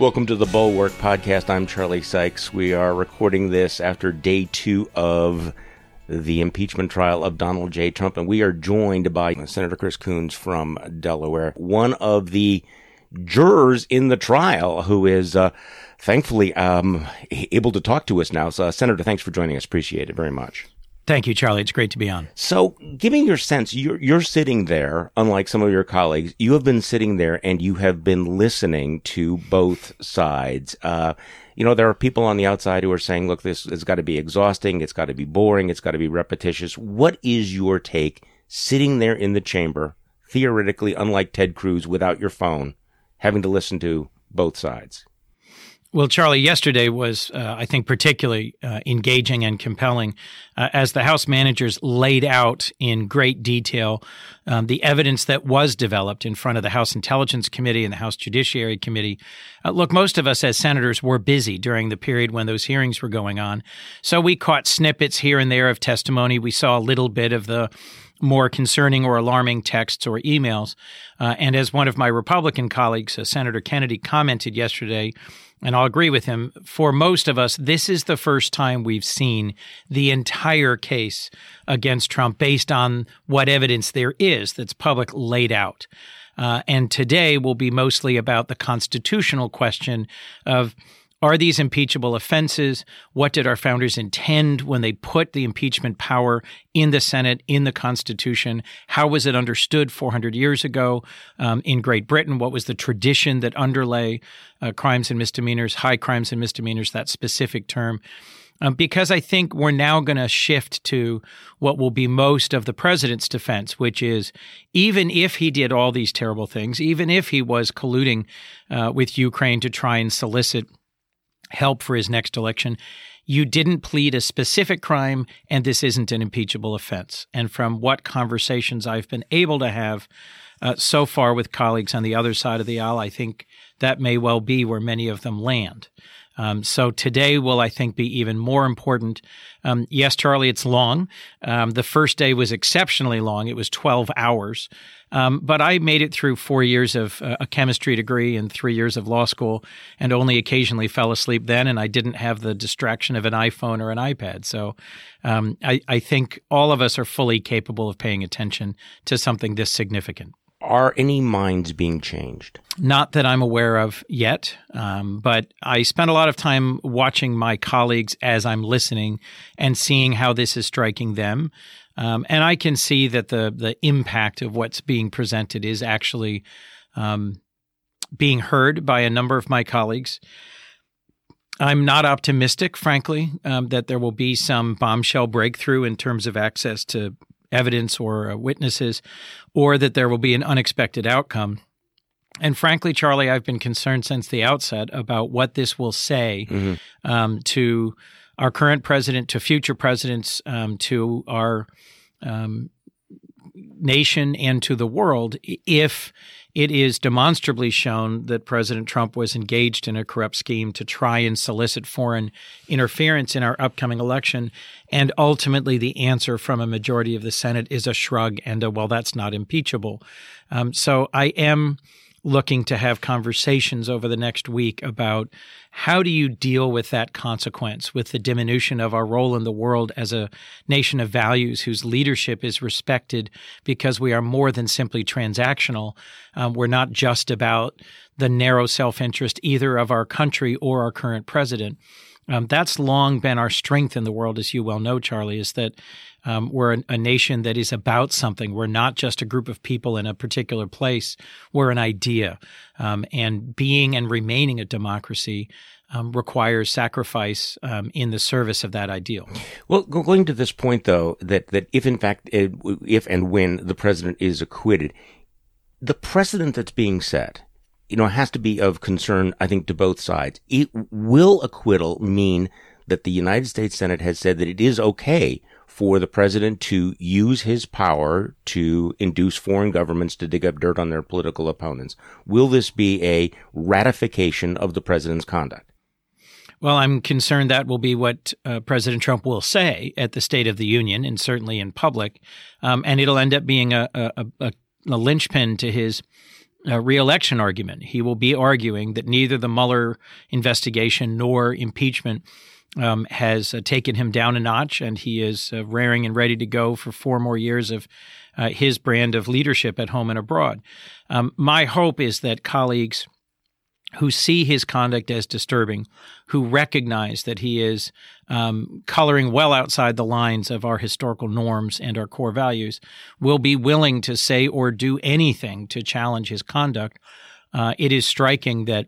Welcome to the Bulwark Podcast. I'm Charlie Sykes. We are recording this after day 2 of the impeachment trial of Donald J. Trump, and we are joined by Senator Chris Coons from Delaware, one of the jurors in the trial who is thankfully able to talk to us now. So, Senator, thanks for joining us. Appreciate it very much. Thank you, Charlie. It's great to be on. So, give me your sense. You're sitting there, unlike some of your colleagues. You have been sitting there and you have been listening to both sides. There are people on the outside who are saying, look, this has got to be exhausting. It's got to be boring. It's got to be repetitious. What is your take sitting there in the chamber, theoretically, unlike Ted Cruz, without your phone, having to listen to both sides? Well, Charlie, yesterday was, I think, particularly engaging and compelling as the House managers laid out in great detail the evidence that was developed in front of the House Intelligence Committee and the House Judiciary Committee. Look, most of us as senators were busy during the period when those hearings were going on, so we caught snippets here and there of testimony. We saw a little bit of the more concerning or alarming texts or emails. And as one of my Republican colleagues, Senator Kennedy, commented yesterday, and I'll agree with him, for most of us, this is the first time we've seen the entire case against Trump based on what evidence there is that's public laid out. And today will be mostly about the constitutional question of, are these impeachable offenses? What did our founders intend when they put the impeachment power in the Senate, in the Constitution? How was it understood 400 years ago in Great Britain? What was the tradition that underlay crimes and misdemeanors, high crimes and misdemeanors, that specific term? Because I think we're now going to shift to what will be most of the president's defense, which is even if he did all these terrible things, even if he was colluding with Ukraine to try and solicit help for his next election, you didn't plead a specific crime, and this isn't an impeachable offense. And from what conversations I've been able to have so far with colleagues on the other side of the aisle, I think that may well be where many of them land. So today will, I think, be even more important. Yes, Charlie, it's long. The first day was exceptionally long. It was 12 hours. But I made it through 4 years of a chemistry degree and 3 years of law school and only occasionally fell asleep then, and I didn't have the distraction of an iPhone or an iPad. So I think all of us are fully capable of paying attention to something this significant. Are any minds being changed? Not that I'm aware of yet, but I spent a lot of time watching my colleagues as I'm listening and seeing how this is striking them. And I can see that the impact of what's being presented is actually being heard by a number of my colleagues. I'm not optimistic, frankly, that there will be some bombshell breakthrough in terms of access to evidence or witnesses, or that there will be an unexpected outcome. And frankly, Charlie, I've been concerned since the outset about what this will say to our current president, to future presidents, to our nation and to the world if it is demonstrably shown that President Trump was engaged in a corrupt scheme to try and solicit foreign interference in our upcoming election. And ultimately, the answer from a majority of the Senate is a shrug and a, well, that's not impeachable. So I am looking to have conversations over the next week about how do you deal with that consequence, with the diminution of our role in the world as a nation of values whose leadership is respected because we are more than simply transactional. We're not just about the narrow self-interest either of our country or our current president. That's long been our strength in the world, as you well know, Charlie, is that we're a nation that is about something. We're not just a group of people in a particular place. We're an idea. And being and remaining a democracy requires sacrifice in the service of that ideal. Well, going to this point, though, that if in fact, if and when the president is acquitted, the precedent that's being set, has to be of concern, I think, to both sides. Will acquittal mean that the United States Senate has said that it is okay for the president to use his power to induce foreign governments to dig up dirt on their political opponents? Will this be a ratification of the president's conduct? Well, I'm concerned that will be what President Trump will say at the State of the Union and certainly in public. And it'll end up being a linchpin to his re-election argument. He will be arguing that neither the Mueller investigation nor impeachment has taken him down a notch, and he is raring and ready to go for 4 more years of his brand of leadership at home and abroad. My hope is that colleagues who see his conduct as disturbing, who recognize that he is coloring well outside the lines of our historical norms and our core values, will be willing to say or do anything to challenge his conduct. It is striking that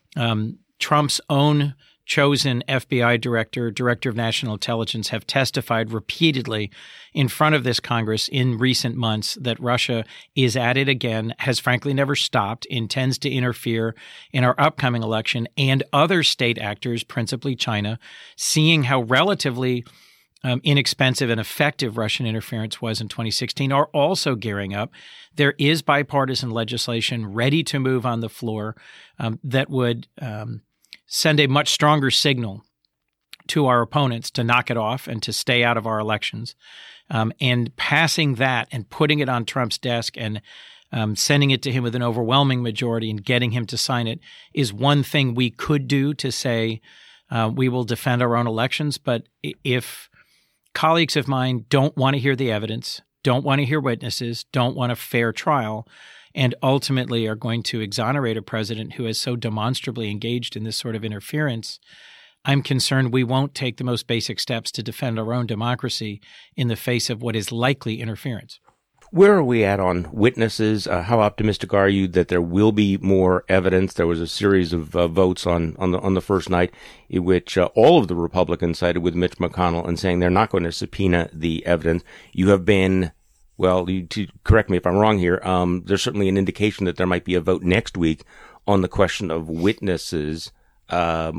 Trump's own chosen FBI director of national intelligence have testified repeatedly in front of this Congress in recent months that Russia is at it again, has frankly never stopped, intends to interfere in our upcoming election, and other state actors, principally China, seeing how relatively inexpensive and effective Russian interference was in 2016, are also gearing up. There is bipartisan legislation ready to move on the floor that would send a much stronger signal to our opponents to knock it off and to stay out of our elections. And passing that and putting it on Trump's desk and sending it to him with an overwhelming majority and getting him to sign it is one thing we could do to say we will defend our own elections. But if colleagues of mine don't want to hear the evidence, don't want to hear witnesses, don't want a fair trial, and ultimately are going to exonerate a president who has so demonstrably engaged in this sort of interference, I'm concerned we won't take the most basic steps to defend our own democracy in the face of what is likely interference. Where are we at on witnesses? How optimistic are you that there will be more evidence? There was a series of votes on the first night in which all of the Republicans sided with Mitch McConnell and saying they're not going to subpoena the evidence. You have been, well, to correct me if I'm wrong here, there's certainly an indication that there might be a vote next week on the question of witnesses. How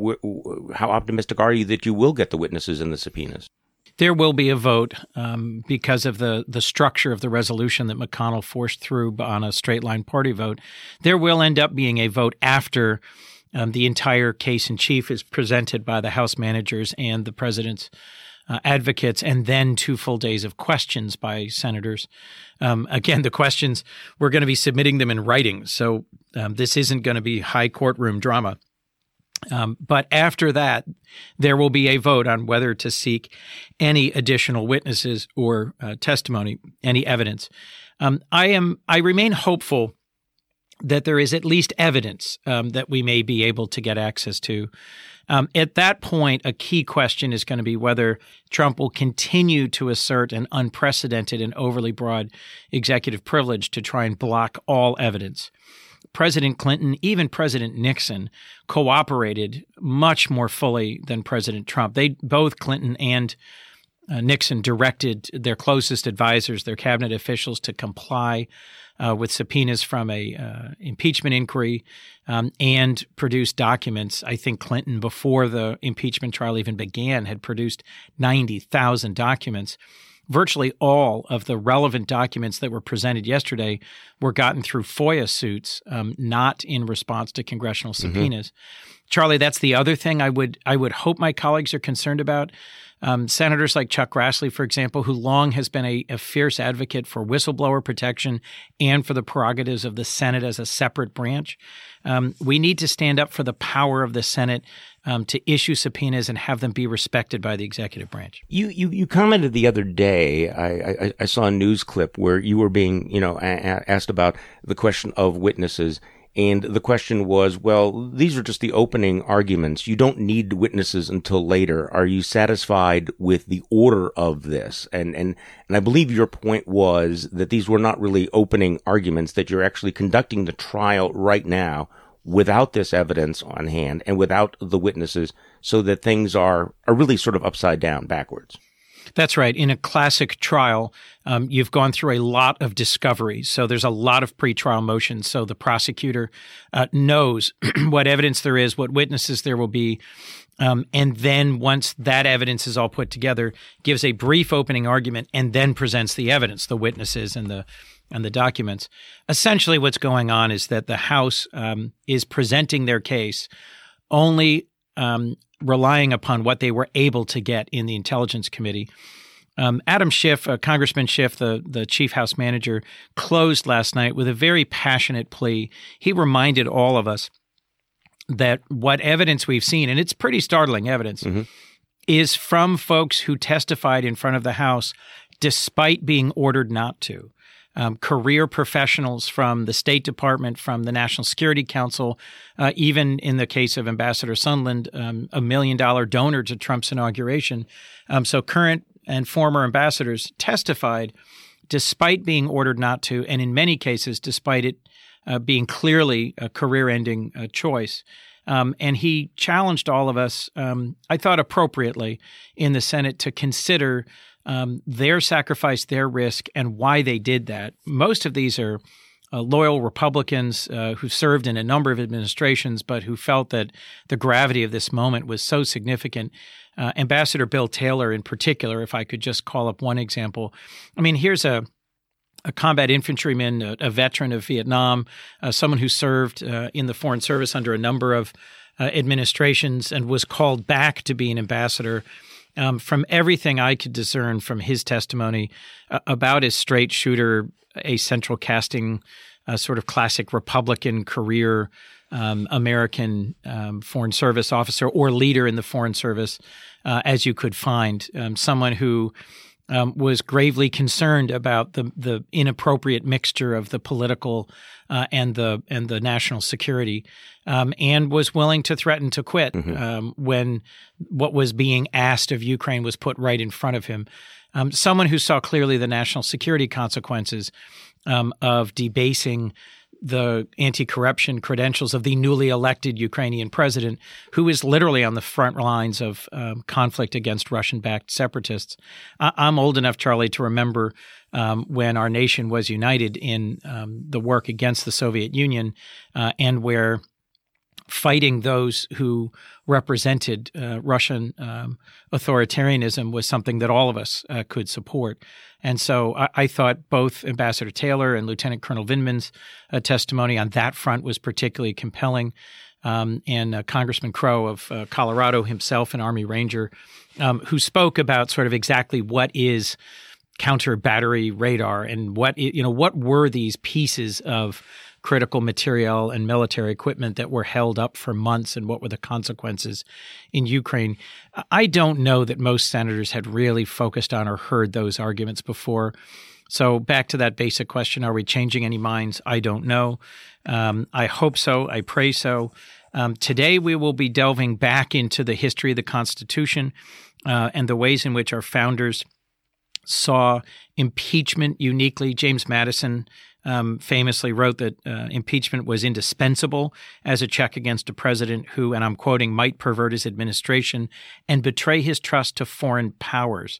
optimistic are you that you will get the witnesses and the subpoenas? There will be a vote because of the structure of the resolution that McConnell forced through on a straight-line party vote. There will end up being a vote after the entire case in chief is presented by the House managers and the president's advocates, and then 2 full days of questions by senators. Again, the questions, we're going to be submitting them in writing, so this isn't going to be high courtroom drama. But after that, there will be a vote on whether to seek any additional witnesses or testimony, any evidence. I remain hopeful that there is at least evidence that we may be able to get access to. At that point, a key question is going to be whether Trump will continue to assert an unprecedented and overly broad executive privilege to try and block all evidence. President Clinton, even President Nixon, cooperated much more fully than President Trump. They both, Clinton and Nixon, directed their closest advisors, their cabinet officials, to comply with subpoenas from a impeachment inquiry and produce documents. I think Clinton, before the impeachment trial even began, had produced 90,000 documents. Virtually all of the relevant documents that were presented yesterday were gotten through FOIA suits, not in response to congressional subpoenas. Mm-hmm. Charlie, that's the other thing I would hope my colleagues are concerned about. Senators like Chuck Grassley, for example, who long has been a fierce advocate for whistleblower protection and for the prerogatives of the Senate as a separate branch. We need to stand up for the power of the Senate to issue subpoenas and have them be respected by the executive branch. You commented the other day, I saw a news clip where you were being, asked about the question of witnesses. And the question was, well, these are just the opening arguments. You don't need witnesses until later. Are you satisfied with the order of this? And I believe your point was that these were not really opening arguments, that you're actually conducting the trial right now without this evidence on hand and without the witnesses, so that things are really sort of upside down, backwards. That's right. In a classic trial, you've gone through a lot of discovery. So there's a lot of pretrial motions. So the prosecutor knows what evidence there is, what witnesses there will be. And then once that evidence is all put together, gives a brief opening argument and then presents the evidence, the witnesses and the documents. Essentially what's going on is that the House is presenting their case only relying upon what they were able to get in the Intelligence Committee. Adam Schiff, Congressman Schiff, the chief House manager, closed last night with a very passionate plea. He reminded all of us that what evidence we've seen, and it's pretty startling evidence, is from folks who testified in front of the House despite being ordered not to. Career professionals from the State Department, from the National Security Council, even in the case of Ambassador Sondland, $1 million donor to Trump's inauguration. So current and former ambassadors testified despite being ordered not to, and in many cases, despite it being clearly a career-ending choice. And he challenged all of us, I thought appropriately, in the Senate to consider their sacrifice, their risk, and why they did that. Most of these are loyal Republicans who served in a number of administrations, but who felt that the gravity of this moment was so significant. Ambassador Bill Taylor, in particular, if I could just call up one example. I mean, here's a combat infantryman, a veteran of Vietnam, someone who served in the Foreign Service under a number of administrations and was called back to be an ambassador. From everything I could discern from his testimony, about as straight shooter, a central casting, sort of classic Republican career, American Foreign Service officer or leader in the Foreign Service as you could find. Someone who was gravely concerned about the inappropriate mixture of the political and the national security, and was willing to threaten to quit when what was being asked of Ukraine was put right in front of him. Someone who saw clearly the national security consequences of debasing the anti-corruption credentials of the newly elected Ukrainian president, who is literally on the front lines of conflict against Russian-backed separatists. I'm old enough, Charlie, to remember when our nation was united in the work against the Soviet Union and where fighting those who represented Russian authoritarianism was something that all of us could support. And so I thought both Ambassador Taylor and Lieutenant Colonel Vindman's testimony on that front was particularly compelling. And Congressman Crow of Colorado, himself an Army Ranger, who spoke about sort of exactly what is counter battery radar and what were these pieces of critical material and military equipment that were held up for months and what were the consequences in Ukraine. I don't know that most senators had really focused on or heard those arguments before. So back to that basic question, are we changing any minds? I don't know. I hope so. I pray so. Today we will be delving back into the history of the Constitution and the ways in which our founders saw impeachment uniquely. James Madison famously wrote that impeachment was indispensable as a check against a president who, and I'm quoting, might pervert his administration and betray his trust to foreign powers.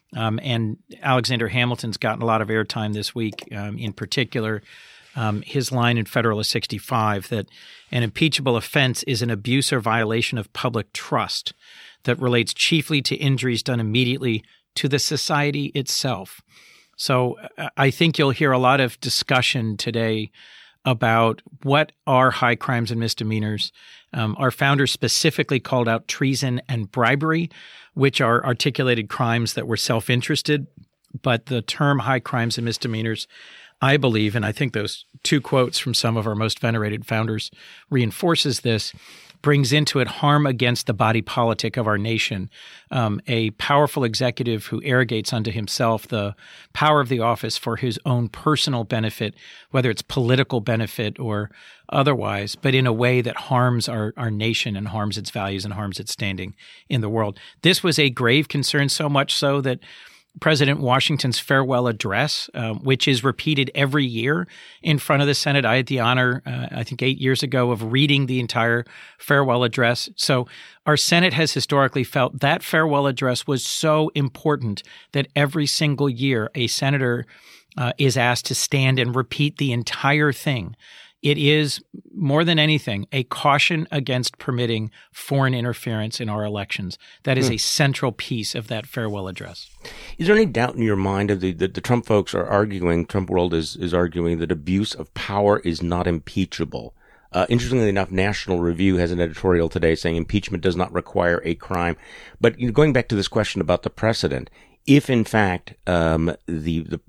And Alexander Hamilton's gotten a lot of airtime this week, in particular, his line in Federalist 65 that an impeachable offense is an abuse or violation of public trust that relates chiefly to injuries done immediately to the society itself. So I think you'll hear a lot of discussion today about what are high crimes and misdemeanors. Our founders specifically called out treason and bribery, which are articulated crimes that were self-interested. But the term high crimes and misdemeanors, I believe, and I think those two quotes from some of our most venerated founders reinforces this, brings into it harm against the body politic of our nation, a powerful executive who arrogates unto himself the power of the office for his own personal benefit, whether it's political benefit or otherwise, but in a way that harms our nation and harms its values and harms its standing in the world. This was a grave concern, so much so that President Washington's farewell address, which is repeated every year in front of the Senate. I had the honor, I think 8 years ago, of reading the entire farewell address. So our Senate has historically felt that farewell address was so important that every single year a senator is asked to stand and repeat the entire thing. It is, more than anything, a caution against permitting foreign interference in our elections. That is a central piece of that farewell address. Is there any doubt in your mind that the Trump folks are arguing, Trump world is arguing that abuse of power is not impeachable? Interestingly enough, National Review has an editorial today saying impeachment does not require a crime. But going back to this question about the precedent, if in fact the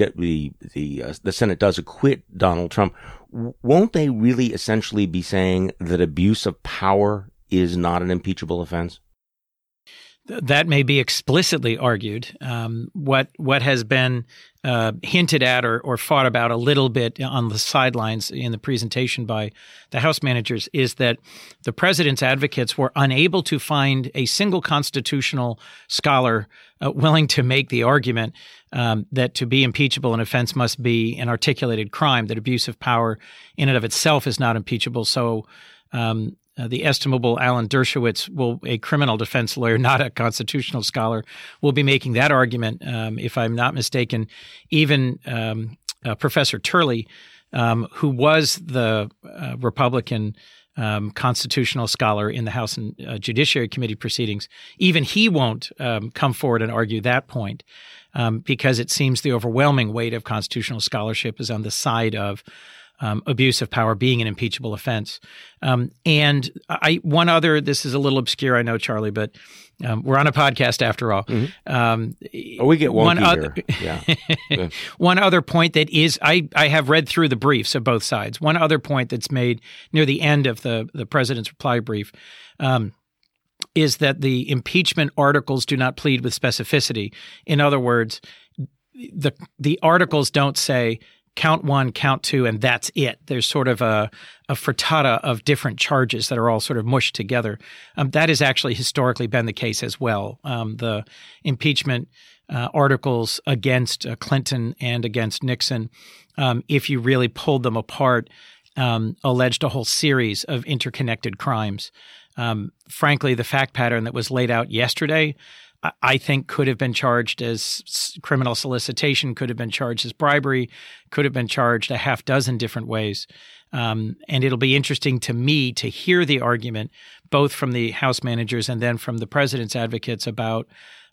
Senate does acquit Donald Trump, won't they really essentially be saying that abuse of power is not an impeachable offense? That may be explicitly argued. What has been hinted at or fought about a little bit on the sidelines in the presentation by the House managers is that the president's advocates were unable to find a single constitutional scholar willing to make the argument that to be impeachable, an offense must be an articulated crime, that abuse of power in and of itself is not impeachable. So the estimable Alan Dershowitz, a criminal defense lawyer, not a constitutional scholar, will be making that argument, if I'm not mistaken. Even Professor Turley, who was the Republican constitutional scholar in the House and Judiciary Committee proceedings, even he won't come forward and argue that point because it seems the overwhelming weight of constitutional scholarship is on the side of abuse of power being an impeachable offense. And one other, this is a little obscure, I know, Charlie, but we're on a podcast after all. Mm-hmm. We get wonky here. Yeah. One other point that is, I have read through the briefs of both sides. One other point that's made near the end of the president's reply brief is that the impeachment articles do not plead with specificity. In other words, the articles don't say count one, count two, and that's it. There's sort of a frittata of different charges that are all sort of mushed together. That has actually historically been the case as well. The impeachment articles against Clinton and against Nixon, if you really pulled them apart, alleged a whole series of interconnected crimes. Frankly, the fact pattern that was laid out yesterday, I think could have been charged as criminal solicitation, could have been charged as bribery, could have been charged a half dozen different ways. And it'll be interesting to me to hear the argument, both from the House managers and then from the president's advocates, about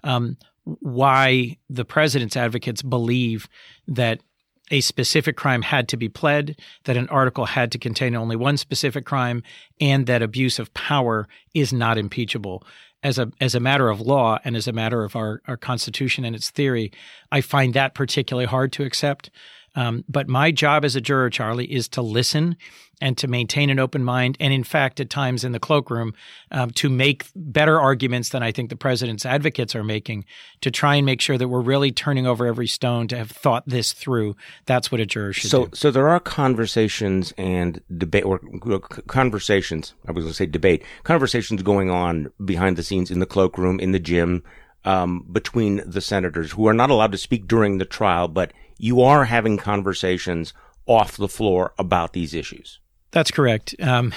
why the president's advocates believe that a specific crime had to be pled, that an article had to contain only one specific crime, and that abuse of power is not impeachable. As a matter of law and as a matter of our Constitution and its theory, I find that particularly hard to accept. But my job as a juror, Charlie, is to listen and to maintain an open mind, and in fact, at times in the cloakroom, to make better arguments than I think the president's advocates are making, to try and make sure that we're really turning over every stone to have thought this through. That's what a juror should do. So there are conversations and debate, or conversations, I was going to say debate, conversations going on behind the scenes in the cloakroom, in the gym, between the senators who are not allowed to speak during the trial, but you are having conversations off the floor about these issues. That's correct. I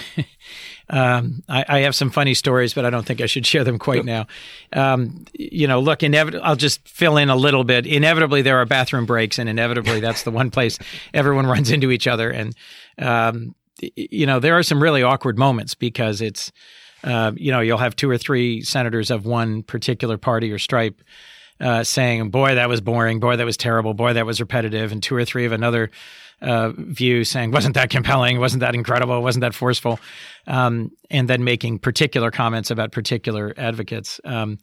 have some funny stories, but I don't think I should share them quite now. Look, I'll just fill in a little bit. Inevitably, there are bathroom breaks, and inevitably, that's the one place everyone runs into each other. And, there are some really awkward moments because it's, you'll have two or three senators of one particular party or stripe saying, boy, that was boring. Boy, that was terrible. Boy, that was repetitive. And two or three of another view saying, wasn't that compelling? Wasn't that incredible? Wasn't that forceful? And then making particular comments about particular advocates.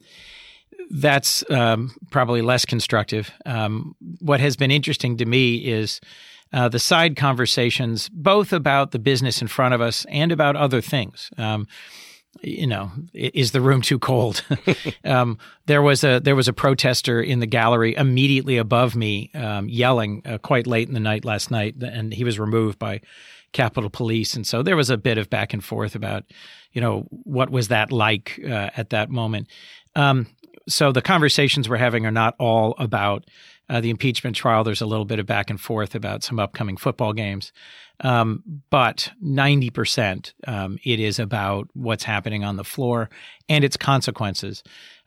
That's probably less constructive. What has been interesting to me is the side conversations, both about the business in front of us and about other things. Is the room too cold? There was a protester in the gallery immediately above me, yelling quite late in the night last night, and he was removed by Capitol Police. And so there was a bit of back and forth about, what was that like at that moment. So the conversations we're having are not all about the impeachment trial. There's a little bit of back and forth about some upcoming football games. But 90% it is about what's happening on the floor and its consequences.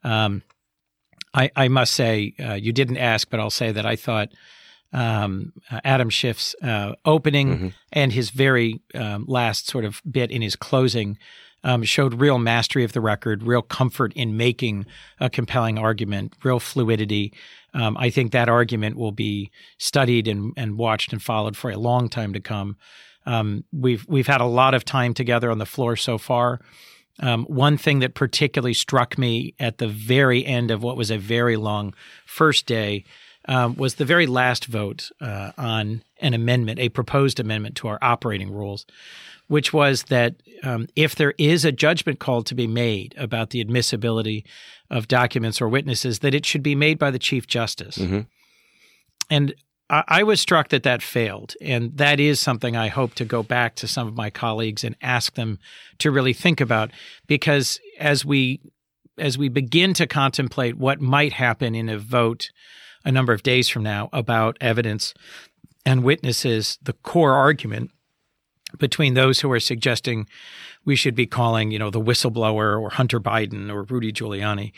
I must say, you didn't ask, but I'll say that I thought Adam Schiff's opening and his very last sort of bit in his closing showed real mastery of the record, real comfort in making a compelling argument, real fluidity. I think that argument will be studied and watched and followed for a long time to come. We've had a lot of time together on the floor so far. One thing that particularly struck me at the very end of what was a very long first day was the very last vote on an amendment, a proposed amendment to our operating rules, which was that if there is a judgment call to be made about the admissibility of documents or witnesses, that it should be made by the Chief Justice. Mm-hmm. And I was struck that that failed. And that is something I hope to go back to some of my colleagues and ask them to really think about, because as we begin to contemplate what might happen in a vote a number of days from now about evidence and witnesses, the core argument between those who are suggesting we should be calling, the whistleblower or Hunter Biden or Rudy Giuliani,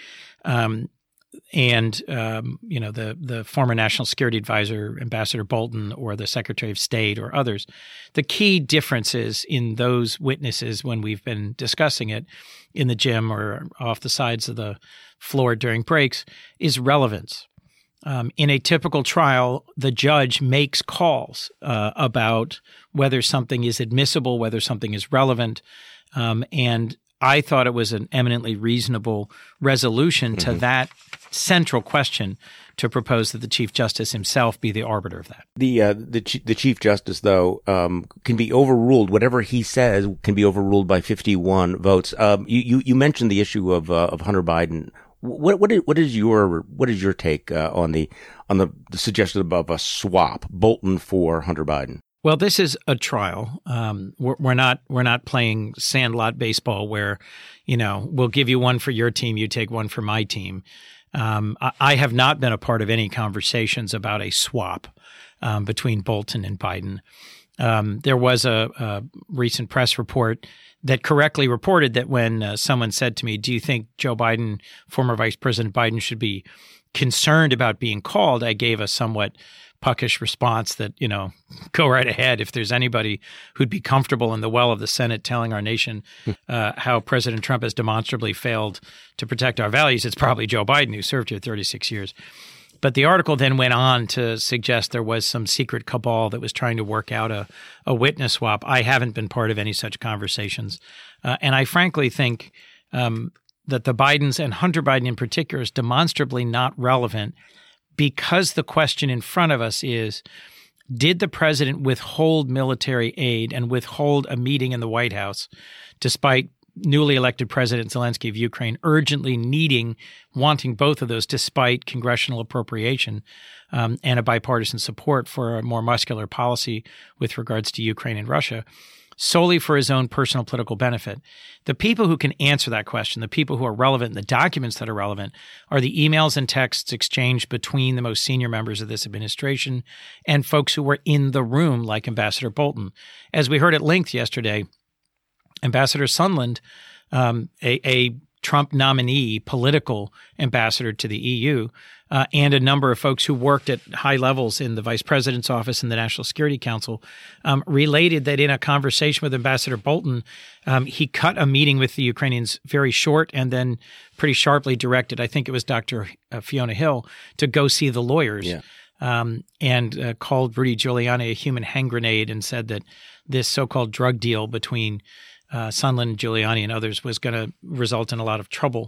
and the former National Security Advisor, Ambassador Bolton, or the Secretary of State or others. The key differences in those witnesses when we've been discussing it in the gym or off the sides of the floor during breaks is relevance. In a typical trial, the judge makes calls about whether something is admissible, whether something is relevant, and I thought it was an eminently reasonable resolution to that central question to propose that the Chief Justice himself be the arbiter of that. The Chief Justice, though, can be overruled. Whatever he says can be overruled by 51 votes. You mentioned the issue of Hunter Biden. What is your take on the suggestion of a swap, Bolton for Hunter Biden? Well, this is a trial. We're not playing sandlot baseball where, we'll give you one for your team, you take one for my team. I have not been a part of any conversations about a swap between Bolton and Biden. There was a recent press report that correctly reported that when someone said to me, do you think Joe Biden, former Vice President Biden, should be concerned about being called? I gave a somewhat puckish response that, go right ahead. If there's anybody who'd be comfortable in the well of the Senate telling our nation how President Trump has demonstrably failed to protect our values, it's probably Joe Biden, who served here 36 years. But the article then went on to suggest there was some secret cabal that was trying to work out a witness swap. I haven't been part of any such conversations. And I frankly think that the Bidens and Hunter Biden in particular is demonstrably not relevant, because the question in front of us is, did the president withhold military aid and withhold a meeting in the White House despite newly elected President Zelensky of Ukraine urgently wanting both of those despite congressional appropriation and a bipartisan support for a more muscular policy with regards to Ukraine and Russia, solely for his own personal political benefit? The people who can answer that question, the people who are relevant, the documents that are relevant, are the emails and texts exchanged between the most senior members of this administration and folks who were in the room, like Ambassador Bolton. As we heard at length yesterday, Ambassador Sondland, a Trump nominee, political ambassador to the EU, and a number of folks who worked at high levels in the vice president's office and the National Security Council, related that in a conversation with Ambassador Bolton, he cut a meeting with the Ukrainians very short and then pretty sharply directed, I think it was Dr. Fiona Hill, to go see the lawyers. Yeah. And called Rudy Giuliani a human hand grenade and said that this so-called drug deal between Sondland, Giuliani, and others was going to result in a lot of trouble.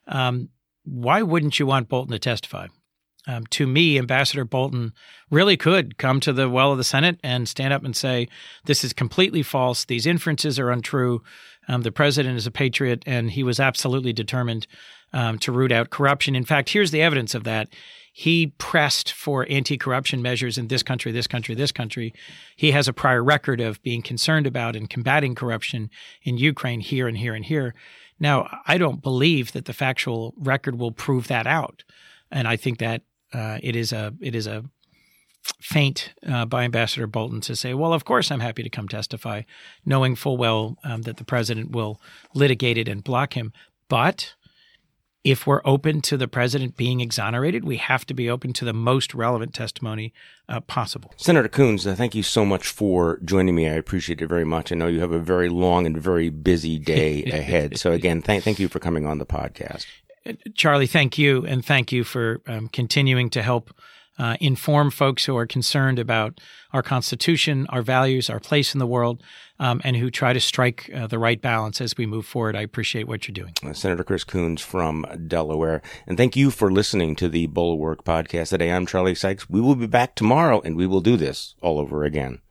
Why wouldn't you want Bolton to testify? To me, Ambassador Bolton really could come to the well of the Senate and stand up and say, this is completely false. These inferences are untrue. The president is a patriot, and he was absolutely determined to root out corruption. In fact, here's the evidence of that. He pressed for anti-corruption measures in this country, this country, this country. He has a prior record of being concerned about and combating corruption in Ukraine here and here and here. Now, I don't believe that the factual record will prove that out. And I think that it is a feint by Ambassador Bolton to say, well, of course I'm happy to come testify, knowing full well that the president will litigate it and block him. But if we're open to the president being exonerated, we have to be open to the most relevant testimony possible. Senator Coons, thank you so much for joining me. I appreciate it very much. I know you have a very long and very busy day ahead. So again, thank you for coming on the podcast. Charlie, thank you. And thank you for continuing to help inform folks who are concerned about our Constitution, our values, our place in the world, and who try to strike the right balance as we move forward. I appreciate what you're doing. Senator Chris Coons from Delaware. And thank you for listening to the Bulwark Podcast today. I'm Charlie Sykes. We will be back tomorrow, and we will do this all over again.